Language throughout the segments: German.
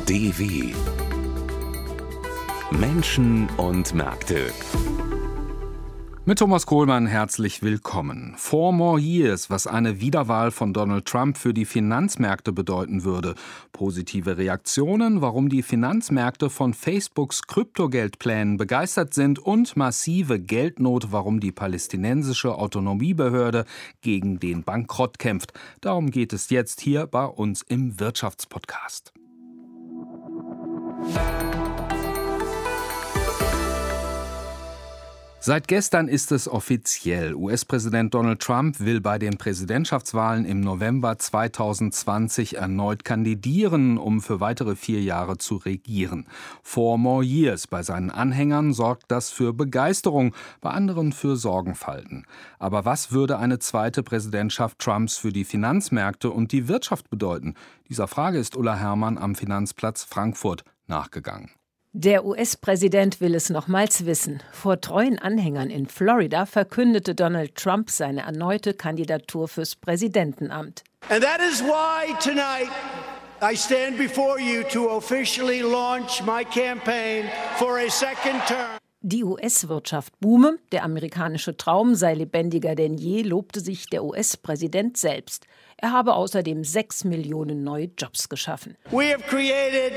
DW Menschen und Märkte. Mit Thomas Kohlmann herzlich willkommen. 4 more years, was eine Wiederwahl von Donald Trump für die Finanzmärkte bedeuten würde. Positive Reaktionen, warum die Finanzmärkte von Facebooks Kryptogeldplänen begeistert sind und massive Geldnot, warum die palästinensische Autonomiebehörde gegen den Bankrott kämpft. Darum geht es jetzt hier bei uns im Wirtschaftspodcast. Seit gestern ist es offiziell. US-Präsident Donald Trump will bei den Präsidentschaftswahlen im November 2020 erneut kandidieren, um für weitere 4 Jahre zu regieren. 4 more years. Bei seinen Anhängern sorgt das für Begeisterung, bei anderen für Sorgenfalten. Aber was würde eine zweite Präsidentschaft Trumps für die Finanzmärkte und die Wirtschaft bedeuten? Dieser Frage ist Ulla Herrmann am Finanzplatz Frankfurt nachgegangen. Der US-Präsident will es nochmals wissen. Vor treuen Anhängern in Florida verkündete Donald Trump seine erneute Kandidatur fürs Präsidentenamt. And that is why tonight I stand before you to officially launch my campaign for a second term. Die US-Wirtschaft boome, der amerikanische Traum sei lebendiger denn je, lobte sich der US-Präsident selbst. Er habe außerdem 6 Millionen neue Jobs geschaffen. We have created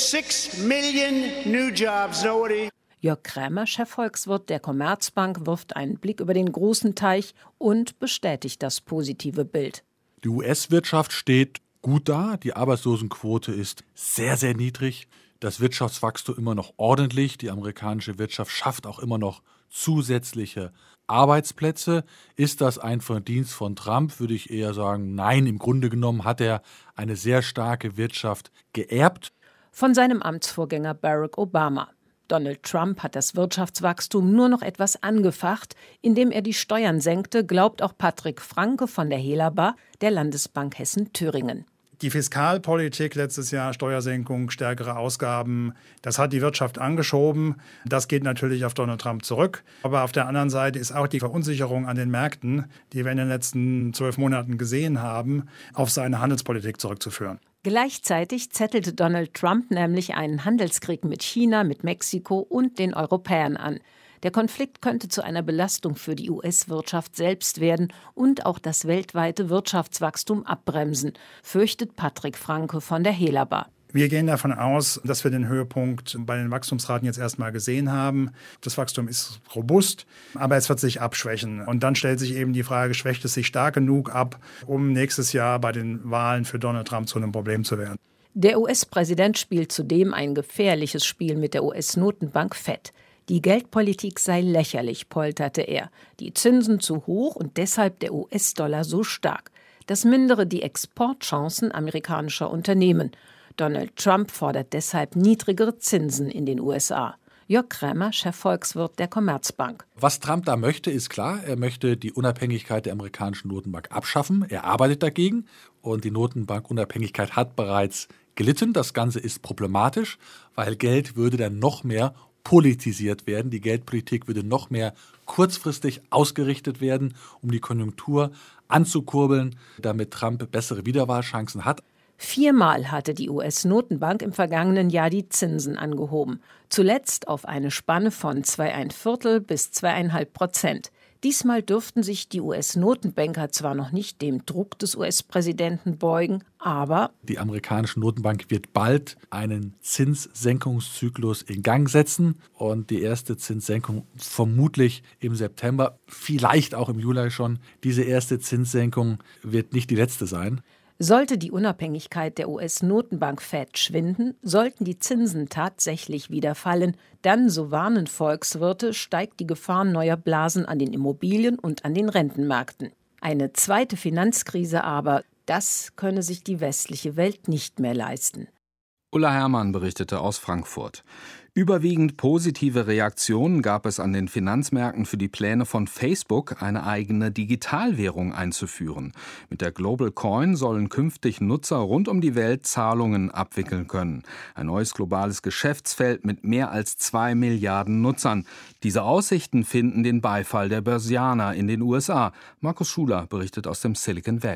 6 million new jobs. Jörg Krämer, Chefvolkswirt der Commerzbank, wirft einen Blick über den großen Teich und bestätigt das positive Bild. Die US-Wirtschaft steht gut da, die Arbeitslosenquote ist sehr, sehr niedrig. Das Wirtschaftswachstum immer noch ordentlich. Die amerikanische Wirtschaft schafft auch immer noch zusätzliche Arbeitsplätze. Ist das ein Verdienst von Trump? Würde ich eher sagen, nein. Im Grunde genommen hat er eine sehr starke Wirtschaft geerbt. Von seinem Amtsvorgänger Barack Obama. Donald Trump hat das Wirtschaftswachstum nur noch etwas angefacht. Indem er die Steuern senkte, glaubt auch Patrick Franke von der Helaba, der Landesbank Hessen-Thüringen. Die Fiskalpolitik letztes Jahr, Steuersenkung, stärkere Ausgaben, das hat die Wirtschaft angeschoben. Das geht natürlich auf Donald Trump zurück. Aber auf der anderen Seite ist auch die Verunsicherung an den Märkten, die wir in den letzten 12 Monaten gesehen haben, auf seine Handelspolitik zurückzuführen. Gleichzeitig zettelte Donald Trump nämlich einen Handelskrieg mit China, mit Mexiko und den Europäern an. Der Konflikt könnte zu einer Belastung für die US-Wirtschaft selbst werden und auch das weltweite Wirtschaftswachstum abbremsen, fürchtet Patrick Franke von der Helaba. Wir gehen davon aus, dass wir den Höhepunkt bei den Wachstumsraten jetzt erstmal gesehen haben. Das Wachstum ist robust, aber es wird sich abschwächen. Und dann stellt sich eben die Frage, schwächt es sich stark genug ab, um nächstes Jahr bei den Wahlen für Donald Trump zu einem Problem zu werden. Der US-Präsident spielt zudem ein gefährliches Spiel mit der US-Notenbank Fed. Die Geldpolitik sei lächerlich, polterte er. Die Zinsen zu hoch und deshalb der US-Dollar so stark. Das mindere die Exportchancen amerikanischer Unternehmen. Donald Trump fordert deshalb niedrigere Zinsen in den USA. Jörg Krämer, Chefvolkswirt der Commerzbank. Was Trump da möchte, ist klar. Er möchte die Unabhängigkeit der amerikanischen Notenbank abschaffen. Er arbeitet dagegen und die Notenbankunabhängigkeit hat bereits gelitten. Das Ganze ist problematisch, weil Geld würde dann noch mehr politisiert werden. Die Geldpolitik würde noch mehr kurzfristig ausgerichtet werden, um die Konjunktur anzukurbeln, damit Trump bessere Wiederwahlchancen hat. 4-mal hatte die US-Notenbank im vergangenen Jahr die Zinsen angehoben. Zuletzt auf eine Spanne von 2,25 bis 2,5%. Diesmal dürften sich die US-Notenbanker zwar noch nicht dem Druck des US-Präsidenten beugen, aber die amerikanische Notenbank wird bald einen Zinssenkungszyklus in Gang setzen und die erste Zinssenkung vermutlich im September, vielleicht auch im Juli schon. Diese erste Zinssenkung wird nicht die letzte sein. Sollte die Unabhängigkeit der US-Notenbank Fed schwinden, sollten die Zinsen tatsächlich wieder fallen, dann, so warnen Volkswirte, steigt die Gefahr neuer Blasen an den Immobilien- und an den Rentenmärkten. Eine zweite Finanzkrise aber, das könne sich die westliche Welt nicht mehr leisten. Ulla Herrmann berichtete aus Frankfurt. Überwiegend positive Reaktionen gab es an den Finanzmärkten für die Pläne von Facebook, eine eigene Digitalwährung einzuführen. Mit der Global Coin sollen künftig Nutzer rund um die Welt Zahlungen abwickeln können. Ein neues globales Geschäftsfeld mit mehr als 2 Milliarden Nutzern. Diese Aussichten finden den Beifall der Börsianer in den USA. Markus Schuler berichtet aus dem Silicon Valley.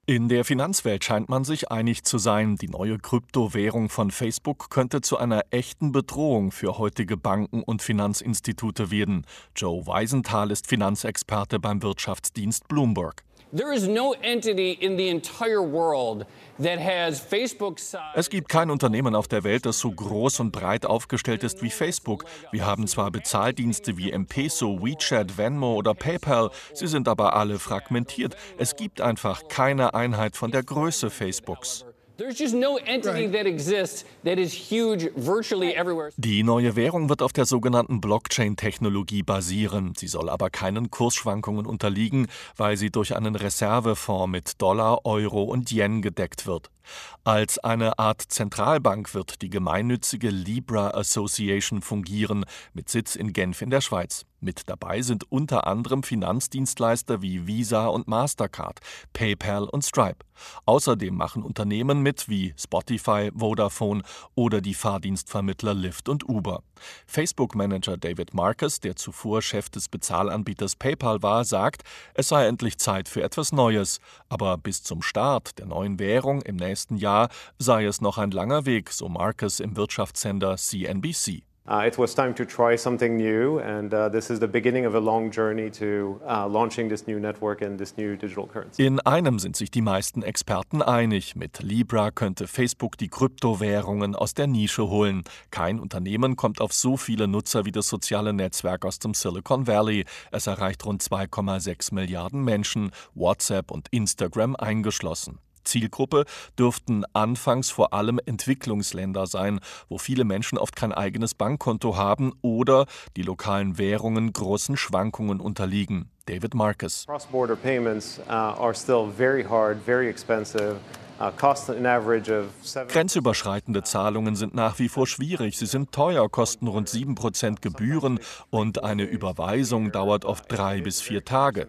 In der Finanzwelt scheint man sich einig zu sein, die neue Kryptowährung von Facebook könnte zu einer echten Bedrohung für heutige Banken und Finanzinstitute werden. Joe Weisenthal ist Finanzexperte beim Wirtschaftsdienst Bloomberg. Es gibt kein Unternehmen auf der Welt, das so groß und breit aufgestellt ist wie Facebook. Wir haben zwar Bezahldienste wie M-Peso, WeChat, Venmo oder PayPal, sie sind aber alle fragmentiert. Es gibt einfach keine Einheit von der Größe Facebooks. Die neue Währung wird auf der sogenannten Blockchain-Technologie basieren. Sie soll aber keinen Kursschwankungen unterliegen, weil sie durch einen Reservefonds mit Dollar, Euro und Yen gedeckt wird. Als eine Art Zentralbank wird die gemeinnützige Libra Association fungieren, mit Sitz in Genf in der Schweiz. Mit dabei sind unter anderem Finanzdienstleister wie Visa und Mastercard, PayPal und Stripe. Außerdem machen Unternehmen mit wie Spotify, Vodafone oder die Fahrdienstvermittler Lyft und Uber. Facebook-Manager David Marcus, der zuvor Chef des Bezahlanbieters PayPal war, sagt, es sei endlich Zeit für etwas Neues. Aber bis zum Start der neuen Währung im nächsten Jahr sei es noch ein langer Weg, so Marcus im Wirtschaftssender CNBC. It was time to try something new, and this is the beginning of a long journey to launching this new network and this new digital currency. In einem sind sich die meisten Experten einig. Mit Libra könnte Facebook die Kryptowährungen aus der Nische holen. Kein Unternehmen kommt auf so viele Nutzer wie das soziale Netzwerk aus dem Silicon Valley. Es erreicht rund 2,6 Milliarden Menschen, WhatsApp und Instagram eingeschlossen. Zielgruppe dürften anfangs vor allem Entwicklungsländer sein, wo viele Menschen oft kein eigenes Bankkonto haben oder die lokalen Währungen großen Schwankungen unterliegen. David Marcus. Cross-border payments are still very hard, very expensive. Grenzüberschreitende Zahlungen sind nach wie vor schwierig. Sie sind teuer, kosten rund 7% Gebühren und eine Überweisung dauert oft 3 bis 4 Tage.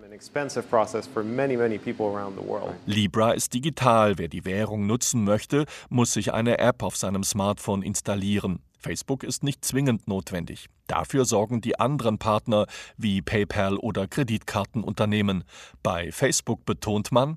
Libra ist digital. Wer die Währung nutzen möchte, muss sich eine App auf seinem Smartphone installieren. Facebook ist nicht zwingend notwendig. Dafür sorgen die anderen Partner wie PayPal oder Kreditkartenunternehmen. Bei Facebook betont man,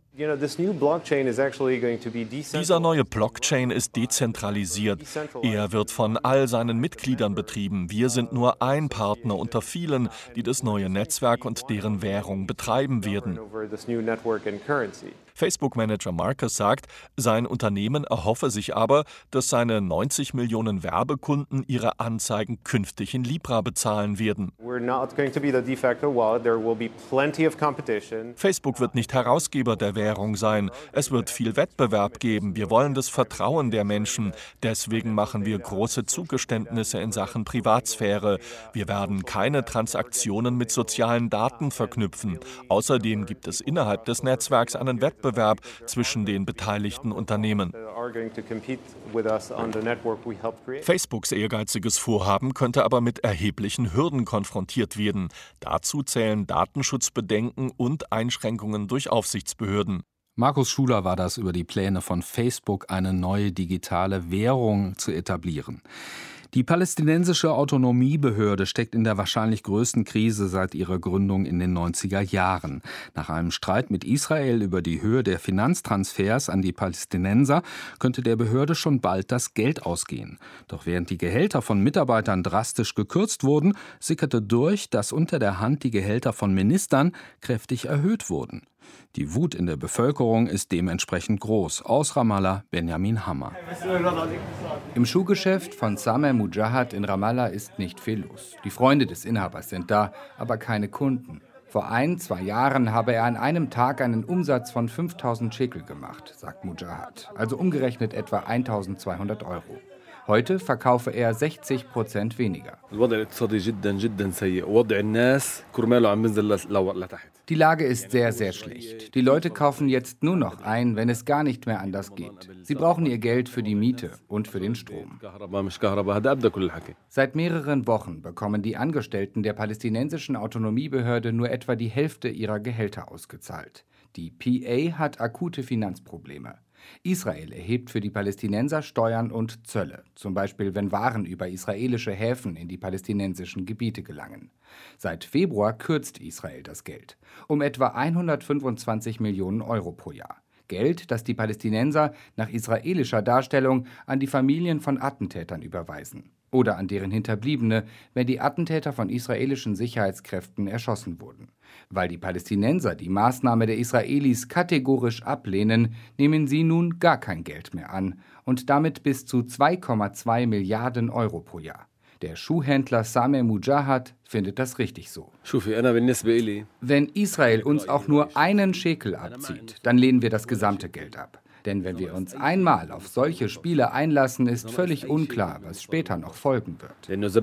dieser neue Blockchain ist dezentralisiert. Er wird von all seinen Mitgliedern betrieben. Wir sind nur ein Partner unter vielen, die das neue Netzwerk und deren Währung betreiben werden. Facebook-Manager Marcus sagt, sein Unternehmen erhoffe sich aber, dass seine 90 Millionen Werbekunden ihre Anzeigen künftig in Libra bezahlen werden. Facebook wird nicht Herausgeber der Währung sein. Es wird viel Wettbewerb geben. Wir wollen das Vertrauen der Menschen. Deswegen machen wir große Zugeständnisse in Sachen Privatsphäre. Wir werden keine Transaktionen mit sozialen Daten verknüpfen. Außerdem gibt es innerhalb des Netzwerks einen Wettbewerb zwischen den beteiligten Unternehmen. Facebooks ehrgeiziges Vorhaben könnte aber mit erheblichen Hürden konfrontiert werden. Dazu zählen Datenschutzbedenken und Einschränkungen durch Aufsichtsbehörden. Markus Schuler war das über die Pläne von Facebook, eine neue digitale Währung zu etablieren. Die palästinensische Autonomiebehörde steckt in der wahrscheinlich größten Krise seit ihrer Gründung in den 90er Jahren. Nach einem Streit mit Israel über die Höhe der Finanztransfers an die Palästinenser könnte der Behörde schon bald das Geld ausgehen. Doch während die Gehälter von Mitarbeitern drastisch gekürzt wurden, sickerte durch, dass unter der Hand die Gehälter von Ministern kräftig erhöht wurden. Die Wut in der Bevölkerung ist dementsprechend groß. Aus Ramallah, Benjamin Hammer. Im Schuhgeschäft von Samer Mujahad in Ramallah ist nicht viel los. Die Freunde des Inhabers sind da, aber keine Kunden. Vor 1-2 Jahren habe er an einem Tag einen Umsatz von 5.000 Shekel gemacht, sagt Mujahad, also umgerechnet etwa 1.200 €. Heute verkaufe er 60% weniger. Die Lage ist sehr, sehr schlecht. Die Leute kaufen jetzt nur noch ein, wenn es gar nicht mehr anders geht. Sie brauchen ihr Geld für die Miete und für den Strom. Seit mehreren Wochen bekommen die Angestellten der palästinensischen Autonomiebehörde nur etwa die Hälfte ihrer Gehälter ausgezahlt. Die PA hat akute Finanzprobleme. Israel erhebt für die Palästinenser Steuern und Zölle, zum Beispiel wenn Waren über israelische Häfen in die palästinensischen Gebiete gelangen. Seit Februar kürzt Israel das Geld um etwa 125 Millionen € pro Jahr. Geld, das die Palästinenser nach israelischer Darstellung an die Familien von Attentätern überweisen oder an deren Hinterbliebene, wenn die Attentäter von israelischen Sicherheitskräften erschossen wurden. Weil die Palästinenser die Maßnahme der Israelis kategorisch ablehnen, nehmen sie nun gar kein Geld mehr an und damit bis zu 2,2 Milliarden Euro pro Jahr. Der Schuhhändler Sameh Mujahad findet das richtig so. Wenn Israel uns auch nur einen Schekel abzieht, dann lehnen wir das gesamte Geld ab. Denn wenn wir uns einmal auf solche Spiele einlassen, ist völlig unklar, was später noch folgen wird.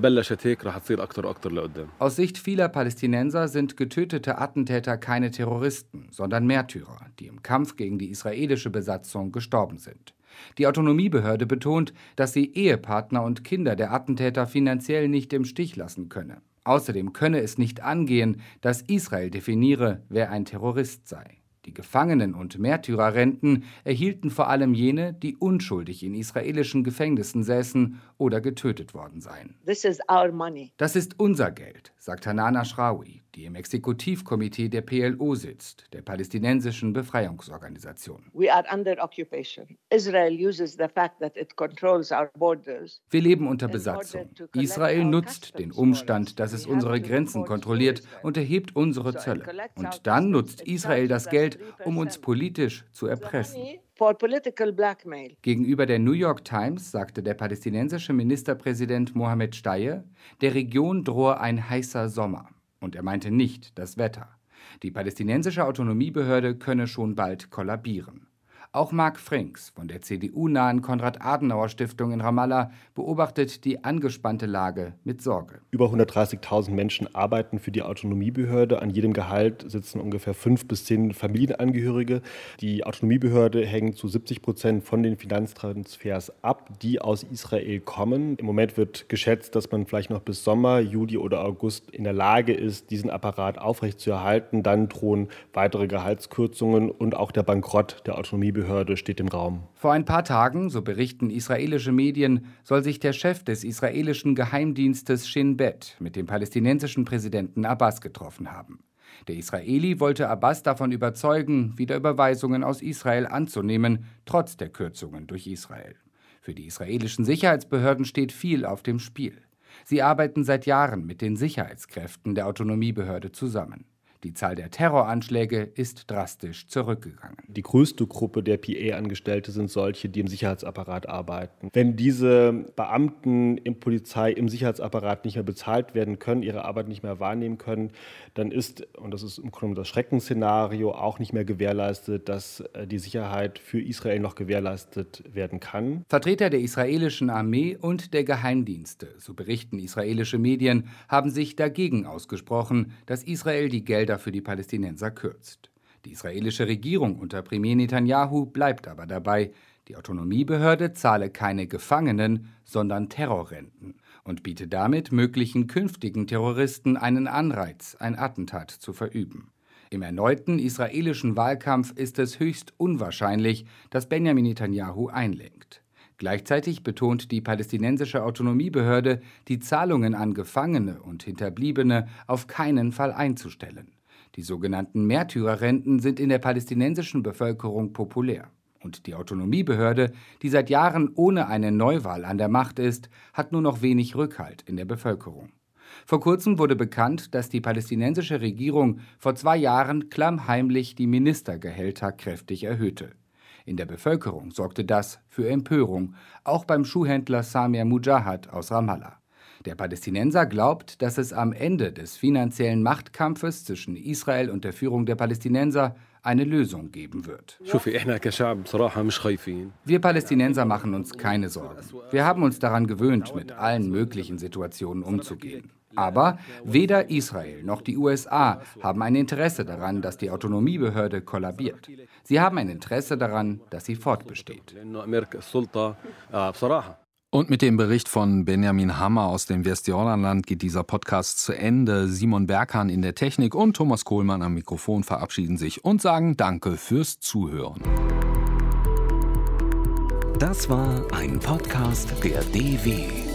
Aus Sicht vieler Palästinenser sind getötete Attentäter keine Terroristen, sondern Märtyrer, die im Kampf gegen die israelische Besatzung gestorben sind. Die Autonomiebehörde betont, dass sie Ehepartner und Kinder der Attentäter finanziell nicht im Stich lassen könne. Außerdem könne es nicht angehen, dass Israel definiere, wer ein Terrorist sei. Die Gefangenen- und Märtyrerrenten erhielten vor allem jene, die unschuldig in israelischen Gefängnissen säßen oder getötet worden seien. Das ist unser Geld, sagt Hanan Ashrawi, die im Exekutivkomitee der PLO sitzt, der palästinensischen Befreiungsorganisation. Wir leben unter Besatzung. Israel nutzt den Umstand, dass es unsere Grenzen kontrolliert und erhebt unsere Zölle. Und dann nutzt Israel das Geld, um uns politisch zu erpressen. Gegenüber der New York Times sagte der palästinensische Ministerpräsident Mohammed Shtayyeh, der Region drohe ein heißer Sommer. Und er meinte nicht das Wetter. Die palästinensische Autonomiebehörde könne schon bald kollabieren. Auch Mark Franks von der CDU-nahen Konrad-Adenauer-Stiftung in Ramallah beobachtet die angespannte Lage mit Sorge. Über 130.000 Menschen arbeiten für die Autonomiebehörde. An jedem Gehalt sitzen ungefähr 5 bis 10 Familienangehörige. Die Autonomiebehörde hängt zu 70% von den Finanztransfers ab, die aus Israel kommen. Im Moment wird geschätzt, dass man vielleicht noch bis Sommer, Juli oder August in der Lage ist, diesen Apparat aufrechtzuerhalten. Dann drohen weitere Gehaltskürzungen und auch der Bankrott der Autonomiebehörde steht im Raum. Vor ein paar Tagen, so berichten israelische Medien, soll sich der Chef des israelischen Geheimdienstes Shin Bet mit dem palästinensischen Präsidenten Abbas getroffen haben. Der Israeli wollte Abbas davon überzeugen, wieder Überweisungen aus Israel anzunehmen, trotz der Kürzungen durch Israel. Für die israelischen Sicherheitsbehörden steht viel auf dem Spiel. Sie arbeiten seit Jahren mit den Sicherheitskräften der Autonomiebehörde zusammen. Die Zahl der Terroranschläge ist drastisch zurückgegangen. Die größte Gruppe der PA-Angestellte sind solche, die im Sicherheitsapparat arbeiten. Wenn diese Beamten im Polizei, im Sicherheitsapparat nicht mehr bezahlt werden können, ihre Arbeit nicht mehr wahrnehmen können, dann ist, und das ist im Grunde das Schreckensszenario, auch nicht mehr gewährleistet, dass die Sicherheit für Israel noch gewährleistet werden kann. Vertreter der israelischen Armee und der Geheimdienste, so berichten israelische Medien, haben sich dagegen ausgesprochen, dass Israel die Gelder für die Palästinenser kürzt. Die israelische Regierung unter Premier Netanyahu bleibt aber dabei, die Autonomiebehörde zahle keine Gefangenen, sondern Terrorrenten und biete damit möglichen künftigen Terroristen einen Anreiz, ein Attentat zu verüben. Im erneuten israelischen Wahlkampf ist es höchst unwahrscheinlich, dass Benjamin Netanyahu einlenkt. Gleichzeitig betont die palästinensische Autonomiebehörde, die Zahlungen an Gefangene und Hinterbliebene auf keinen Fall einzustellen. Die sogenannten Märtyrerrenten sind in der palästinensischen Bevölkerung populär. Und die Autonomiebehörde, die seit Jahren ohne eine Neuwahl an der Macht ist, hat nur noch wenig Rückhalt in der Bevölkerung. Vor kurzem wurde bekannt, dass die palästinensische Regierung vor 2 Jahren klammheimlich die Ministergehälter kräftig erhöhte. In der Bevölkerung sorgte das für Empörung, auch beim Schuhhändler Sameh Mujahad aus Ramallah. Der Palästinenser glaubt, dass es am Ende des finanziellen Machtkampfes zwischen Israel und der Führung der Palästinenser eine Lösung geben wird. Wir Palästinenser machen uns keine Sorgen. Wir haben uns daran gewöhnt, mit allen möglichen Situationen umzugehen. Aber weder Israel noch die USA haben ein Interesse daran, dass die Autonomiebehörde kollabiert. Sie haben ein Interesse daran, dass sie fortbesteht. Und mit dem Bericht von Benjamin Hammer aus dem Westjordanland geht dieser Podcast zu Ende. Simon Berghahn in der Technik und Thomas Kohlmann am Mikrofon verabschieden sich und sagen Danke fürs Zuhören. Das war ein Podcast der DW.